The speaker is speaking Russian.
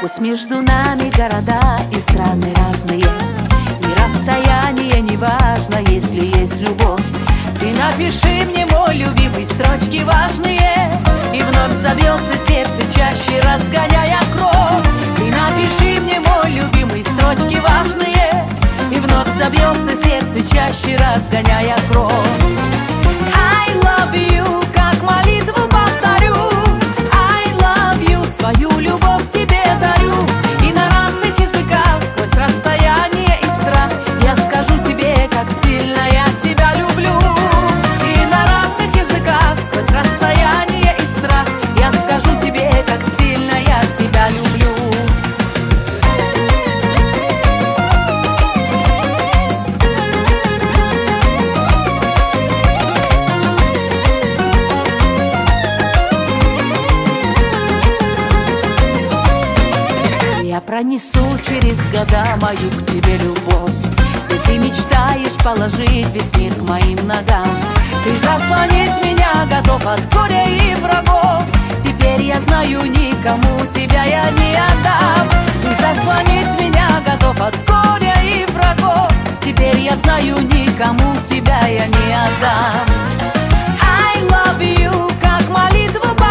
Пусть между нами города и страны разные, и расстояние не важно, если есть любовь. Ты напиши мне, мой любимый, строчки важные, и вновь забьется сердце чаще, разгоняя кровь. Ты напиши мне, мой любимый, строчки важные, и вновь забьется сердце чаще, разгоняя кровь. I love you, как молитву повторю. I love you, свою любовь тебе дарю. И на разных языках, сквозь расстояние и страх, я скажу тебе, как сильно я тебя люблю. И на разных языках, сквозь расстояние и страх, я скажу тебе, как сильно я тебя люблю. Я пронесу через года мою к тебе любовь, и ты мечтаешь положить весь мир к моим ногам. Ты заслонить меня готов от горя и врагов. Теперь я знаю, никому тебя я не отдам. Ты заслонить меня готов от горя и врагов. Теперь я знаю, никому тебя я не отдам. I love you, как молитву